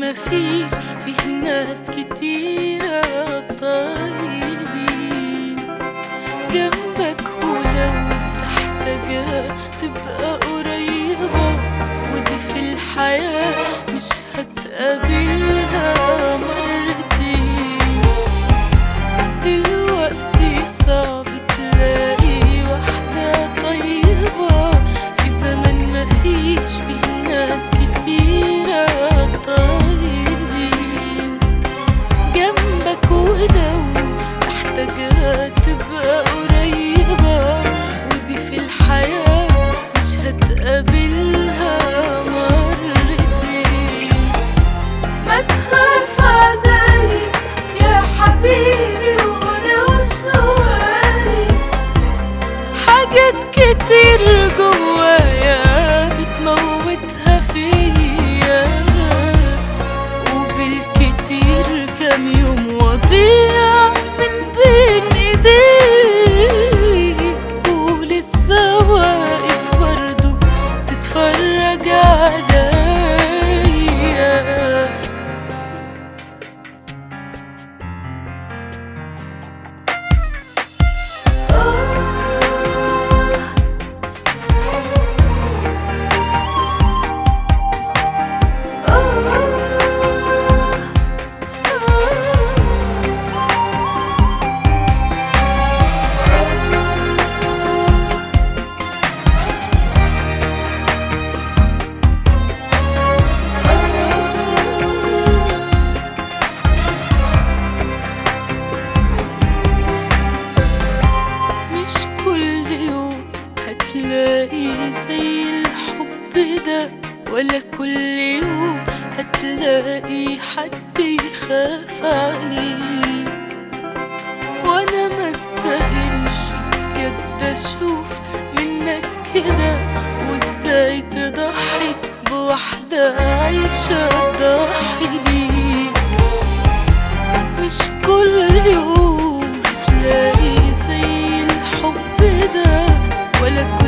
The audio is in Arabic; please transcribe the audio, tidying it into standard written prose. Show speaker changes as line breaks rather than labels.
مفيش فيه ناس كتيرة طيبين جنبك، ولو تحتاجها تبقى قريبة، ودي في الحياة مش هتقابلها مرتين. دلوقتي صعب تلاقي واحدة طيبة في زمن مفيش فيه ناس كتيرة طيبين جنبك، ولو تحتاجها تبقى قريبة، ودي في الحياة مش هتقابلها مرتين. ما تخاف علي يا حبيبي ولو ثواني، حاجات كتير جوايا بتموتها فيا، وبالكتير كام يوم وضيع من بين ايديك، ولسه واقف برضو تتفرج عليا. هتلاقي زي الحب ده، ولا كل يوم هتلاقي حد يخاف عليك، وانا ما استاهلش بجد اشوف منك كده، وازاي تضحي بواحدة عايشة تضحي ليك. مش كل يوم هتلاقي زي الحب ده، ولا